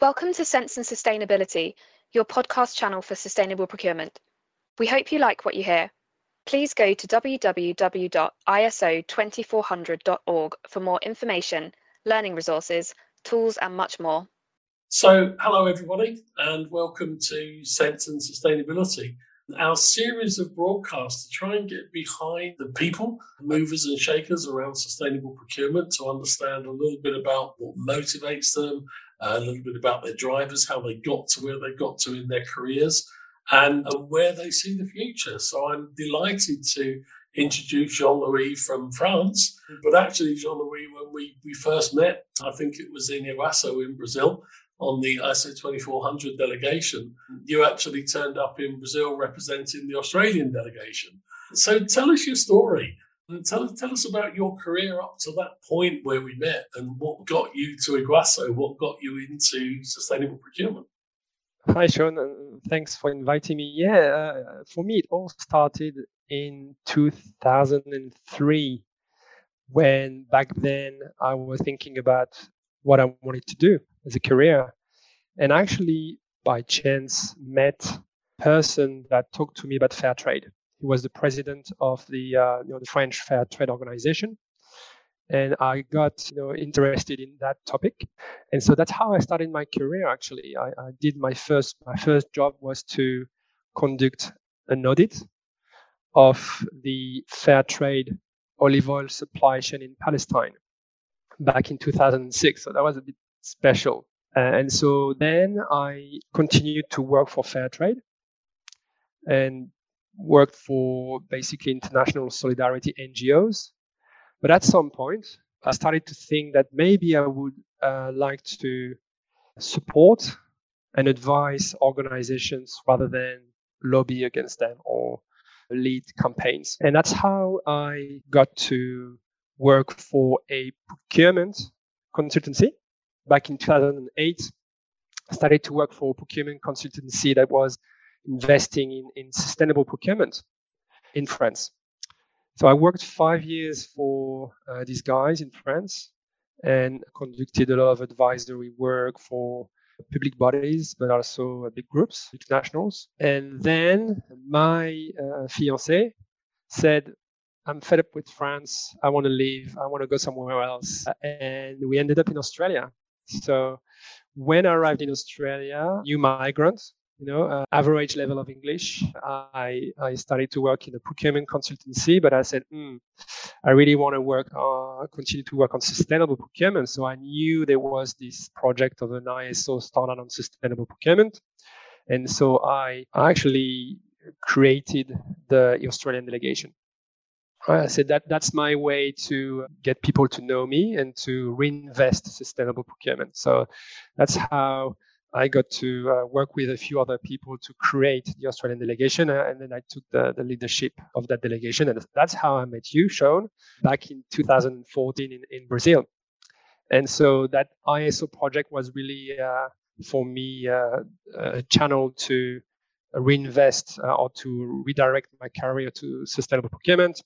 Welcome to Sense and Sustainability, your podcast channel for sustainable procurement. We hope you like what you hear. Please go to www.iso2400.org for more information, learning resources, tools, and much more. So, hello everybody, and welcome to Sense and Sustainability, our series of broadcasts to try and get behind the people, movers and shakers around sustainable procurement, to understand a little bit about what motivates them, a little bit about their drivers, how they got to where they got to in their careers, and where they see the future. So I'm delighted to introduce Jean-Louis from France. But actually, Jean-Louis, when we first met, I think it was in Iguazu in Brazil, on the ISO 2400 delegation, you actually turned up in Brazil representing the Australian delegation. So tell us your story. And tell us about your career up to that point where we met, and what got you to Iguazu, what got you into sustainable procurement. Hi, Sean, and thanks for inviting me. For me, it all started in 2003, when back then I was thinking about what I wanted to do as a career. And actually, by chance, met a person that talked to me about fair trade. He was the president of the French Fair Trade Organization. And I got interested in that topic. And so that's how I started my career, actually. I did my first job was to conduct an audit of the fair trade olive oil supply chain in Palestine back in 2006. So that was a bit special. And so then I continued to work for fair trade and worked for basically international solidarity NGOs. But at some point, I started to think that maybe I would like to support and advise organizations rather than lobby against them or lead campaigns. And that's how I got to work for a procurement consultancy. Back in 2008, I started to work for a procurement consultancy that was investing in sustainable procurement in France. So I worked 5 years for these guys in France and conducted a lot of advisory work for public bodies, but also big groups, internationals. And then my fiancée said, I'm fed up with France. I want to leave. I want to go somewhere else. And we ended up in Australia. So when I arrived in Australia, new migrant, average level of English, I started to work in a procurement consultancy, but I said, I really want to continue to work on sustainable procurement. So I knew there was this project of an ISO standard on sustainable procurement. And so I actually created the Australian delegation. I said that's my way to get people to know me and to reinvest sustainable procurement. So that's how I got to work with a few other people to create the Australian delegation. And then I took the leadership of that delegation. And that's how I met you, Sean, back in 2014 in Brazil. And so that ISO project was really, for me, a channel to reinvest or to redirect my career to sustainable procurement.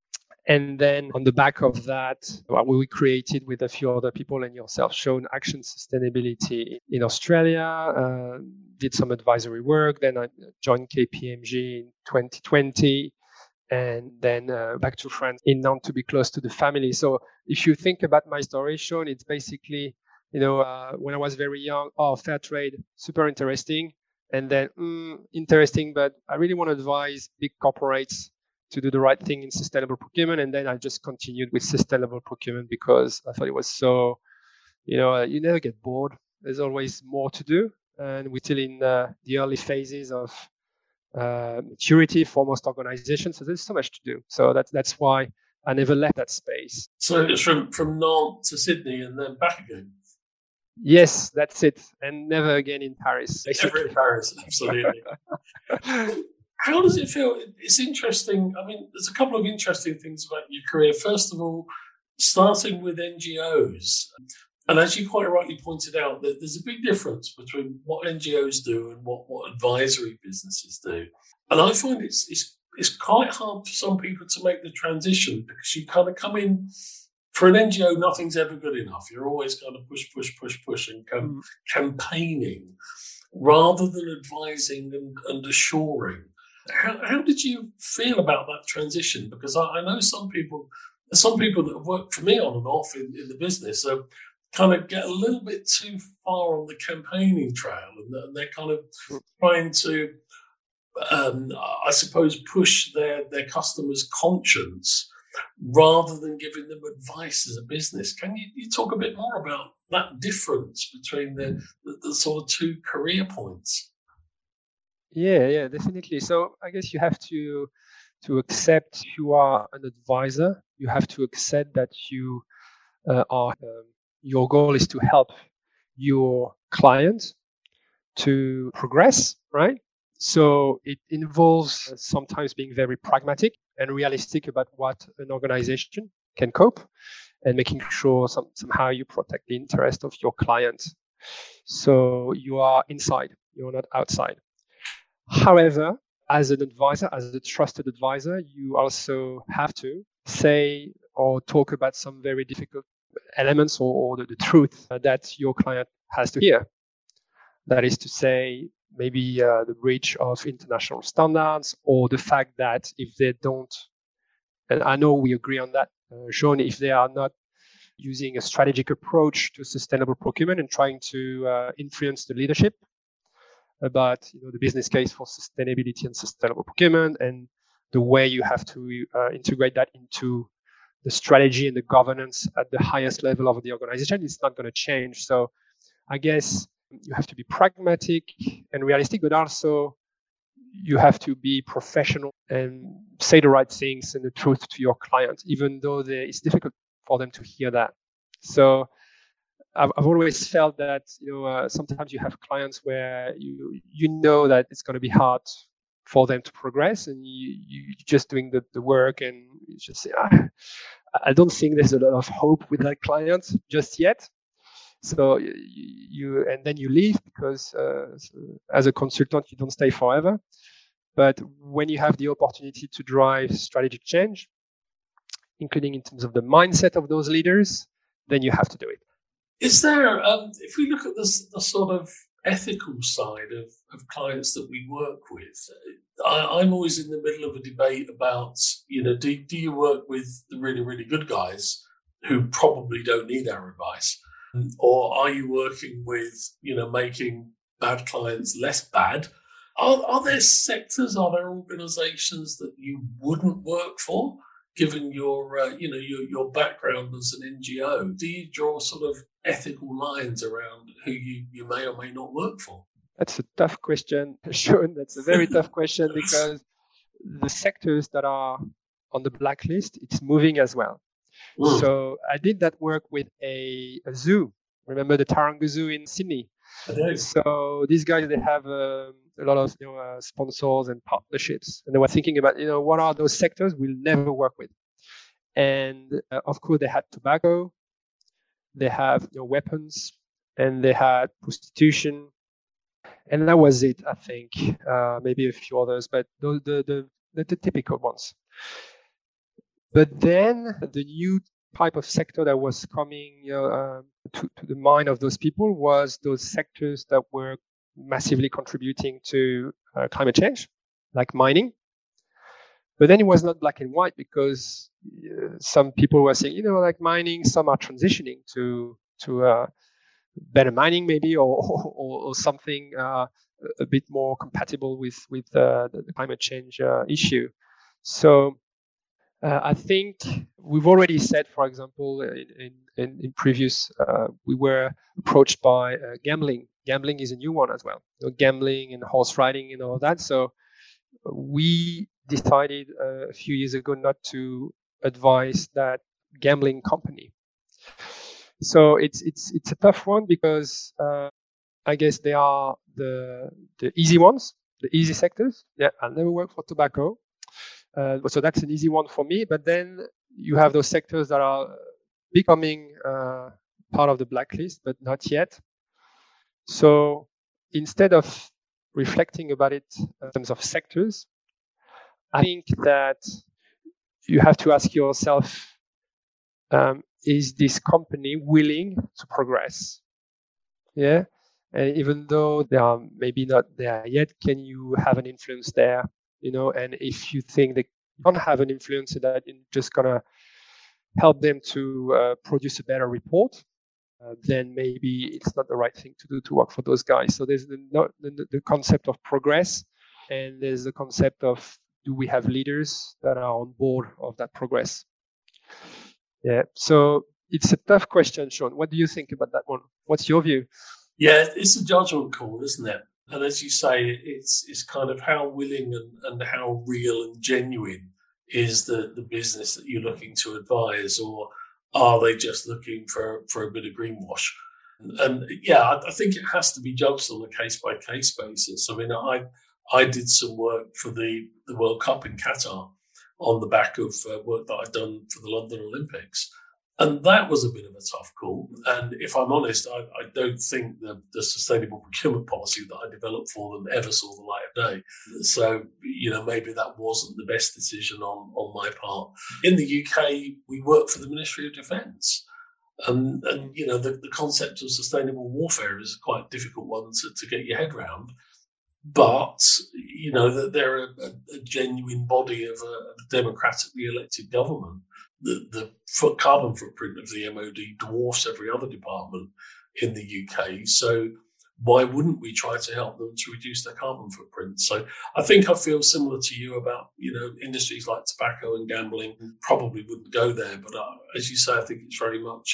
And then on the back of that, we created with a few other people and yourself, Sean, Action Sustainability in Australia, did some advisory work. Then I joined KPMG in 2020, and then back to France in Nantes to be close to the family. So if you think about my story, Sean, it's basically, when I was very young, fair trade, super interesting. And then interesting, but I really want to advise big corporates to do the right thing in sustainable procurement. And then I just continued with sustainable procurement because I thought it was so, you never get bored. There's always more to do. And we're still in the early phases of maturity for most organizations. So there's so much to do. So that's why I never left that space. So it's from Nantes to Sydney and then back again? Yes, that's it. And never again in Paris. Never in Paris, absolutely. How does it feel? It's interesting. I mean, there's a couple of interesting things about your career. First of all, starting with NGOs. And as you quite rightly pointed out, that there's a big difference between what NGOs do and what advisory businesses do. And I find it's quite hard for some people to make the transition because you kind of come in for an NGO, nothing's ever good enough. You're always going to push and campaigning rather than advising and assuring. How did you feel about that transition? Because I know some people that have worked for me on and off in the business kind of get a little bit too far on the campaigning trail, and they're kind of trying to, I suppose, push their customers' conscience rather than giving them advice as a business. Can you talk a bit more about that difference between the sort of two career points? Yeah, definitely. So I guess you have to accept you are an advisor. You have to accept that you are. Your goal is to help your client to progress, right? So it involves sometimes being very pragmatic and realistic about what an organization can cope, and making sure somehow you protect the interest of your client. So you are inside, you're not outside. However, as an advisor, as a trusted advisor, you also have to say or talk about some very difficult elements or the truth that your client has to hear. That is to say, maybe the breach of international standards, or the fact that if they don't, and I know we agree on that, Sean, if they are not using a strategic approach to sustainable procurement and trying to influence the leadership about the business case for sustainability and sustainable procurement, and the way you have to integrate that into the strategy and the governance at the highest level of the organization, it's not going to change. So I guess you have to be pragmatic and realistic, but also you have to be professional and say the right things and the truth to your client, even though it's difficult for them to hear that. So I've always felt that sometimes you have clients where you know that it's going to be hard for them to progress, and you're just doing the work, and you just say, I don't think there's a lot of hope with that client just yet. So and then you leave, because as a consultant, you don't stay forever. But when you have the opportunity to drive strategic change, including in terms of the mindset of those leaders, then you have to do it. Is there, if we look at the sort of ethical side of clients that we work with, I'm always in the middle of a debate about, do you work with the really, really good guys who probably don't need our advice? Or are you working with, making bad clients less bad? Are there sectors, are there organizations that you wouldn't work for, given your background as an NGO? Do you draw sort of ethical lines around who you may or may not work for? That's a tough question, Sean. That's a very tough question, because the sectors that are on the blacklist, it's moving as well. So I did that work with a zoo. Remember the Taronga Zoo in Sydney? I do. So these guys, they have a lot of sponsors and partnerships, and they were thinking about what are those sectors we'll never work with. And of course, they had tobacco, they have weapons, and they had prostitution, and that was it. I think maybe a few others, but those the typical ones. But then the new type of sector that was coming to the mind of those people was those sectors that were massively contributing to climate change, like mining. But then it was not black and white, because some people were saying, like mining, some are transitioning to better mining maybe, or something a bit more compatible with the climate change issue. So I think we've already said, for example, in previous, we were approached by gambling. Gambling is a new one as well. Gambling and horse riding and all that. So we decided a few years ago not to advise that gambling company. So it's a tough one, because I guess they are the easy ones, the easy sectors. Yeah, I'll never work for tobacco. So that's an easy one for me. But then you have those sectors that are becoming part of the blacklist, but not yet. So instead of reflecting about it in terms of sectors, I think that you have to ask yourself, is this company willing to progress? Yeah. And even though they are maybe not there yet, can you have an influence there? And if you think they don't have an influence, that you're just gonna help them to produce a better report, then maybe it's not the right thing to do to work for those guys. So there's the concept of progress, and there's the concept of, do we have leaders that are on board of that progress? Yeah. So it's a tough question, Sean. What do you think about that one? What's your view? Yeah, it's a judgment call, isn't it? And as you say, it's kind of how willing and how real and genuine is the business that you're looking to advise, or are they just looking for a bit of greenwash? And yeah, I think it has to be judged on a case by case basis. I mean, I did some work for the World Cup in Qatar on the back of work that I'd done for the London Olympics. And that was a bit of a tough call. And if I'm honest, I don't think the sustainable procurement policy that I developed for them ever saw the light of day. So, maybe that wasn't the best decision on my part. In the UK, we work for the Ministry of Defence. And the concept of sustainable warfare is quite a difficult one to get your head around. But, that they're a genuine body of a democratically elected government. The carbon footprint of the MOD dwarfs every other department in the UK. So why wouldn't we try to help them to reduce their carbon footprint? So I think I feel similar to you about, industries like tobacco and gambling probably wouldn't go there. But as you say, I think it's very much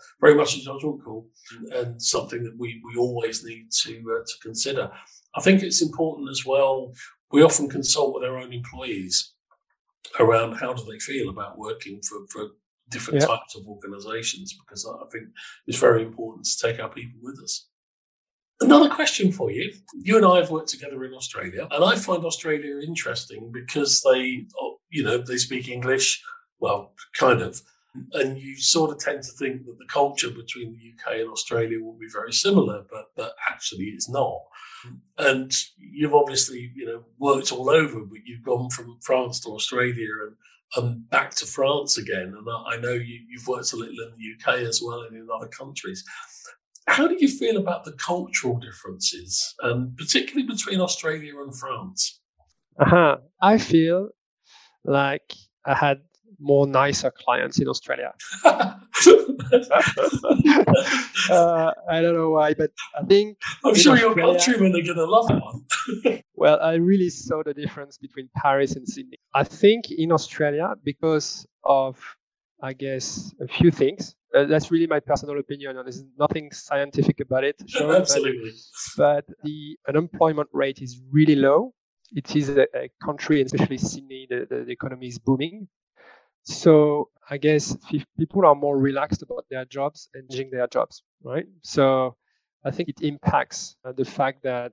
a judgment call, and something that we always need to consider. I think it's important as well. We often consult with our own employees around how do they feel about working for different types of organisations, because I think it's very important to take our people with us. Another question for you. You and I have worked together in Australia, and I find Australia interesting because they speak English, well, kind of, and you sort of tend to think that the culture between the UK and Australia will be very similar, but actually it's not. And you've obviously, worked all over, but you've gone from France to Australia and back to France again. And I know you've worked a little in the UK as well and in other countries. How do you feel about the cultural differences, particularly between Australia and France? I feel like I had more nicer clients in Australia. I don't know why, but I think I'm sure your countrymen are going to love that one. Well, I really saw the difference between Paris and Sydney. I think in Australia, because of, I guess, a few things. That's really my personal opinion. There's nothing scientific about it. Sure, absolutely. But the unemployment rate is really low. It is a country, especially Sydney, the economy is booming. So I guess people are more relaxed about their jobs and changing their jobs, right? So I think it impacts the fact that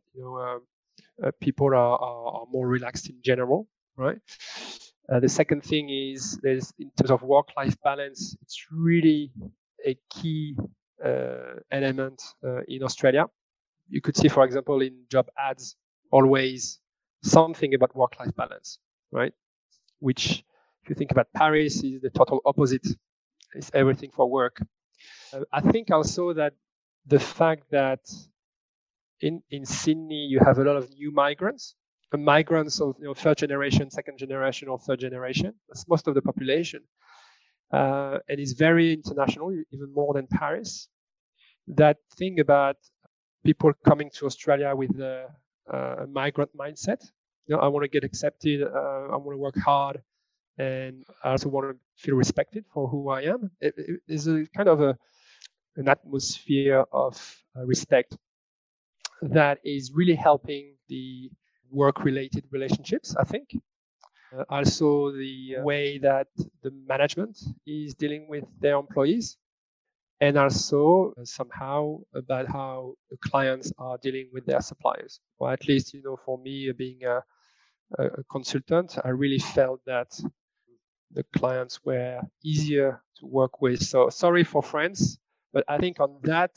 people are more relaxed in general, right? The second thing is, there's, in terms of work-life balance, it's really a key element in Australia. You could see, for example, in job ads, always something about work-life balance, right? Which, if you think about Paris, is the total opposite. It's everything for work. I think also that the fact that in Sydney you have a lot of new migrants, of third generation, second generation, or third generation. That's most of the population, and it's very international, even more than Paris. That thing about people coming to Australia with a migrant mindset. I want to get accepted. I want to work hard. And I also want to feel respected for who I am. It is a kind of an atmosphere of respect that is really helping the work-related relationships, I think. Also, the way that the management is dealing with their employees, and also somehow about how the clients are dealing with their suppliers. Or at least, for me, being a consultant, I really felt that the clients were easier to work with. So sorry for France, but I think on that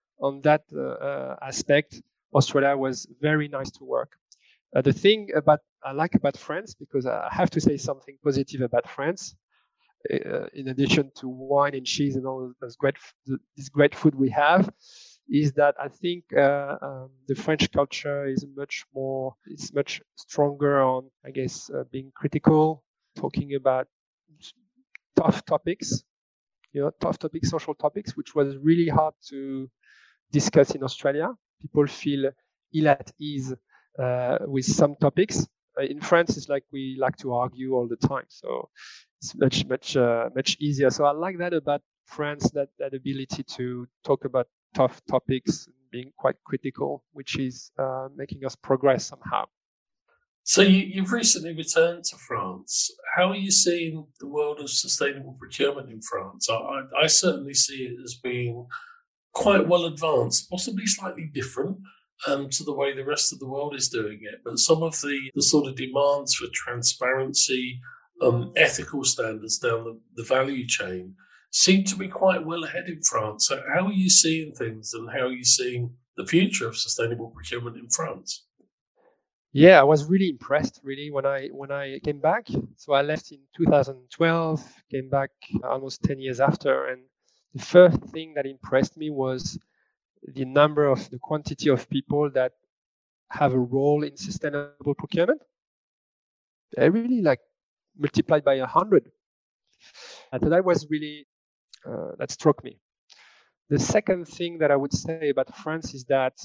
aspect, Australia was very nice to work. The thing I like about France, because I have to say something positive about France, in addition to wine and cheese and all this great food we have, is that I think the French culture is much stronger on, I guess, being critical, talking about tough topics, social topics, which was really hard to discuss in Australia. People feel ill at ease with some topics. In France, it's like we like to argue all the time, so it's much easier. So I like that about France, that ability to talk about tough topics, being quite critical, which is making us progress somehow. So you've recently returned to France. How are you seeing the world of sustainable procurement in France? I certainly see it as being quite well advanced, possibly slightly different to the way the rest of the world is doing it. But some of the sort of demands for transparency, ethical standards down the value chain seem to be quite well ahead in France. So how are you seeing things, and how are you seeing the future of sustainable procurement in France? Yeah, I was really impressed, when I came back. So I left in 2012, came back almost 10 years after, and the first thing that impressed me was the quantity of people that have a role in sustainable procurement. They really multiplied by 100. And so that was really, that struck me. The second thing that I would say about France is that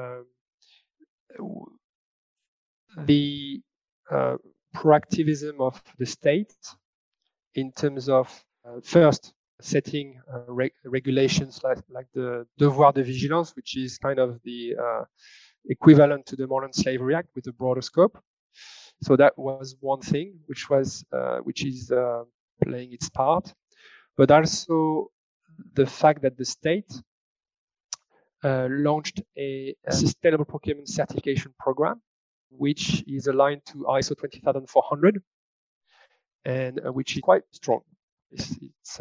the proactivism of the state in terms of first setting regulations like the devoir de vigilance, which is kind of the equivalent to the Modern Slavery Act with a broader scope. So that was one thing which is playing its part, but also the fact that the state launched a sustainable procurement certification program, which is aligned to ISO 20400, and which is quite strong. It's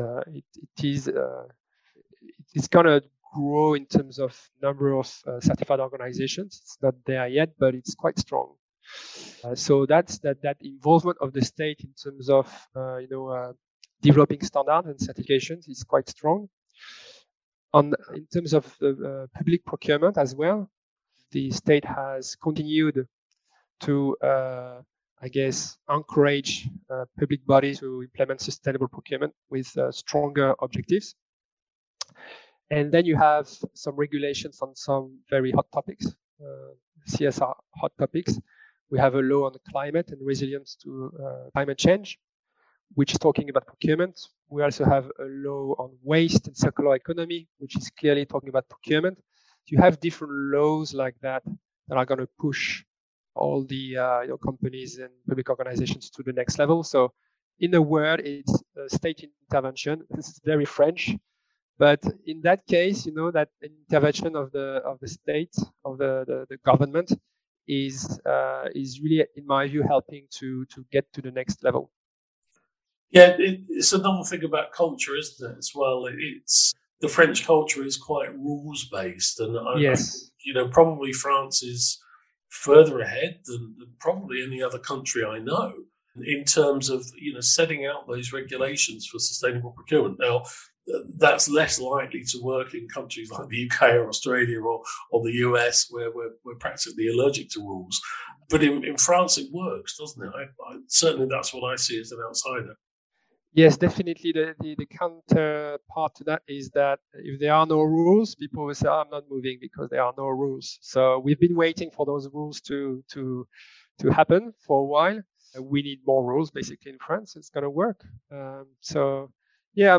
going to grow in terms of number of certified organizations. It's not there yet, but it's quite strong. So that's that involvement of the state in terms of developing standards and certifications is quite strong. In terms of the public procurement as well, the state has continued to encourage public bodies to implement sustainable procurement with stronger objectives. And then you have some regulations on some very hot topics, CSR hot topics. We have a law on climate and resilience to climate change, which is talking about procurement. We also have a law on waste and circular economy, which is clearly talking about procurement. So you have different laws like that are going to push all the companies and public organizations to the next level. So in a word, it's state intervention. This is very French, but in that case, that intervention of the state, of the government is really, in my view, helping to get to the next level. Yeah, it's another thing about culture, isn't it? As well, it's the French culture is quite rules based, and yes, probably France is further ahead than probably any other country I know in terms of setting out those regulations for sustainable procurement. Now, that's less likely to work in countries like the UK or Australia or the US, where we're practically allergic to rules. But in France, it works, doesn't it? Certainly, that's what I see as an outsider. Yes, definitely. The counterpart to that is that if there are no rules, people will say, I'm not moving because there are no rules. So we've been waiting for those rules to happen for a while. We need more rules, basically, in France. It's going to work. So, yeah,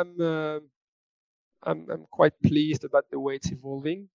I'm quite pleased about the way it's evolving.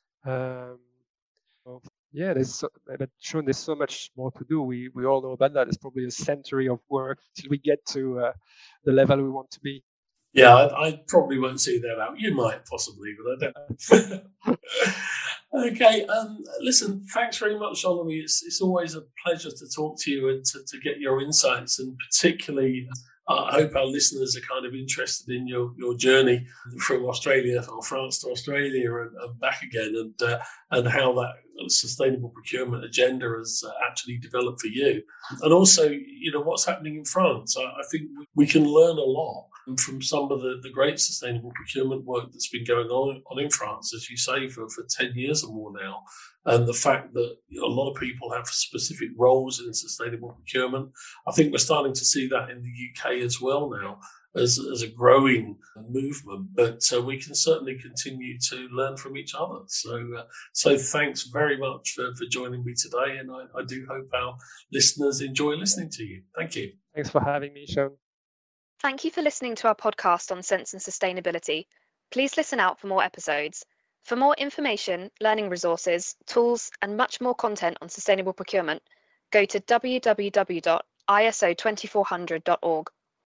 Yeah, there's so much more to do. We all know about that. It's probably a century of work till we get to the level we want to be. Yeah, I probably won't see that out. You might possibly, but I don't. Okay, listen, thanks very much, Jean-Louis. It's always a pleasure to talk to you and to get your insights, and particularly I hope our listeners are kind of interested in your journey from Australia or France to Australia and back again, and how that sustainable procurement agenda has actually developed for you. And also, what's happening in France. I think we can learn a lot from some of the great sustainable procurement work that's been going on in France, as you say, for 10 years or more now. And the fact that a lot of people have specific roles in sustainable procurement. I think we're starting to see that in the UK as well now as a growing movement. But we can certainly continue to learn from each other. So thanks very much for joining me today. And I do hope our listeners enjoy listening to you. Thank you. Thanks for having me, Sean. Thank you for listening to our podcast on Sense and Sustainability. Please listen out for more episodes. For more information, learning resources, tools, and much more content on sustainable procurement, go to www.iso2400.org.